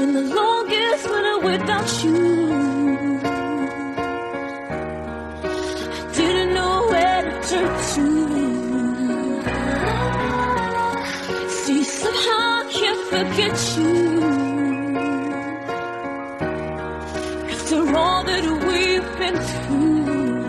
been the longest winter without you. Didn't know where to turn to. See, somehow I can't forget you. After all that we've been through.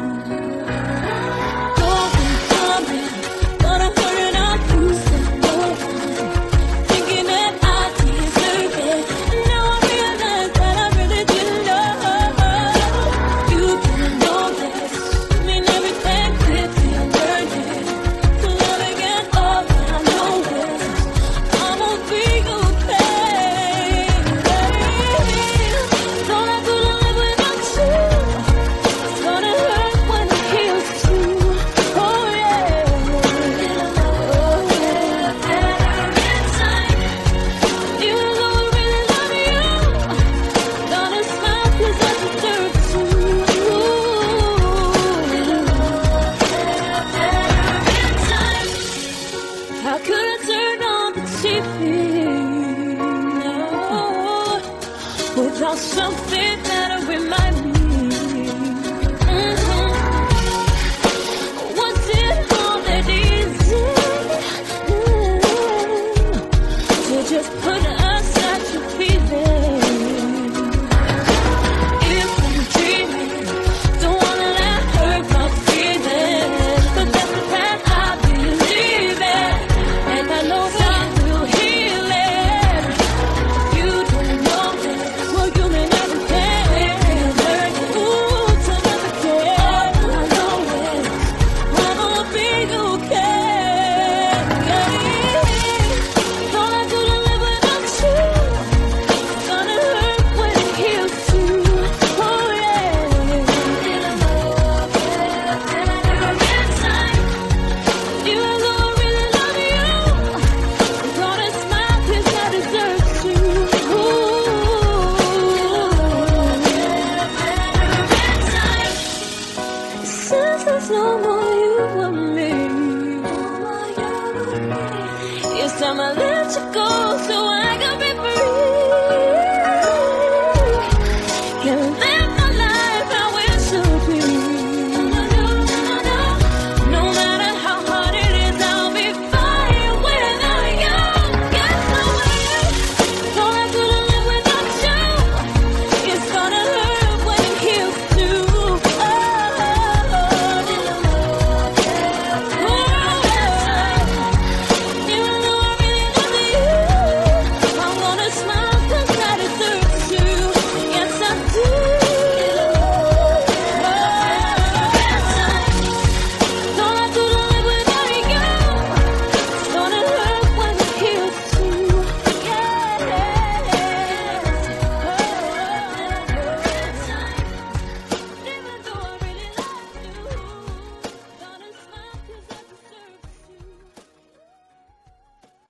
How could I turn on the TV without something that'll remind me? Was it all that easy to just put aside your feelings? If I'm dreaming, don't wanna let hurt my feelings, but that's the path I believe in. I know time will heal it. You don't know that. Well, you may never care. Ooh, till never care. All I know is I'm gonna be okay. Thought I couldn't live without you. It's gonna hurt when it heals too. Oh yeah. You know I really love you. Gonna smile 'cause I deserve to. Since there's no more